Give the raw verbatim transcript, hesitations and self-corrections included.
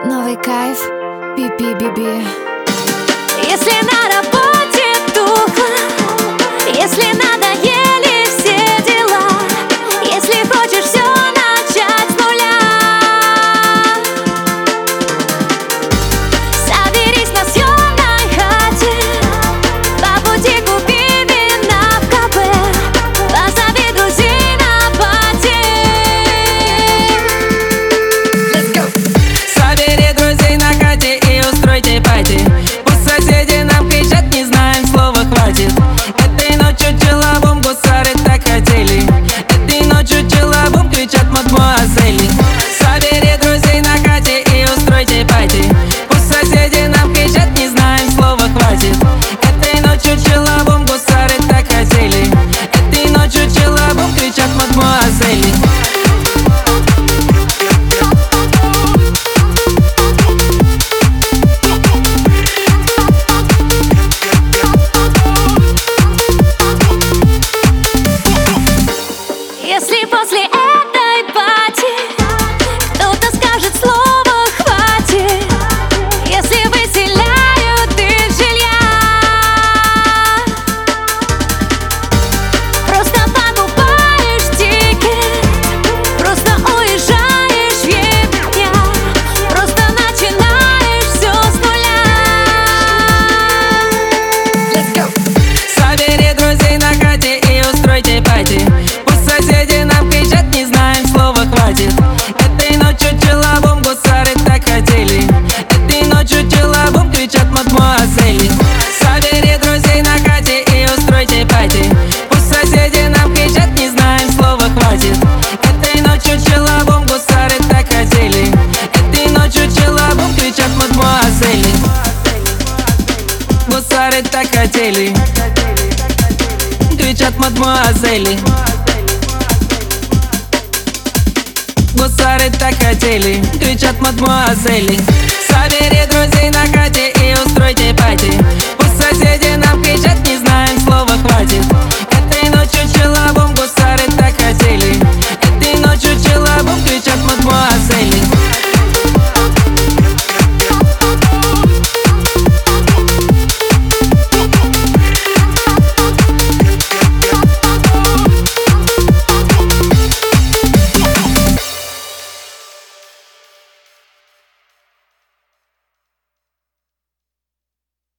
Новый кайф, пи-пи-би-би. Если на работе тухло, если надоели все дела, если хочешь все начать с нуля, соберись на съемной хате, по пути купи вина в кафе, позови друзей на пати. Let's go! Собери друзей на хате и устройте пати. Пусть соседи нам кричат, не знаем, слова хватит. Этой ночью челобум гусары так хотели. Этой ночью челобум кричат мадмуазели. Собери друзей на хате и устройте пати. Пусть соседи нам кричат, не знаем, слова хватит. Этой ночью челобум гусары так хотели. Этой ночью челобум кричат мадмуазели. Если после этой пати кто-то скажет слово «хватит», если выселяют из жилья, просто покупаешь тикет, просто уезжаешь в ебня, просто начинаешь все с нуля. Let's go! Собери друзей на хате и устройте пати. Соседи нам кричат, не знаем, слова хватит. Этой ночью челобум гусары так хотели. Этой ночью челобум кричат мадмуазели. Собери друзей на хате и устройте пати. Пусть соседи нам кричат, не знаем, слова хватит. Этой ночью челобум гусары так хотели. Этой ночью челобум кричат мадмуазели. Гусары так хотели. Кричат мадмуазели. Гусары так хотели, кричат мадмуазели. Собери друзей на хате и устройте пати. Пусть соседи нам кричат, не знаем, слова хватит.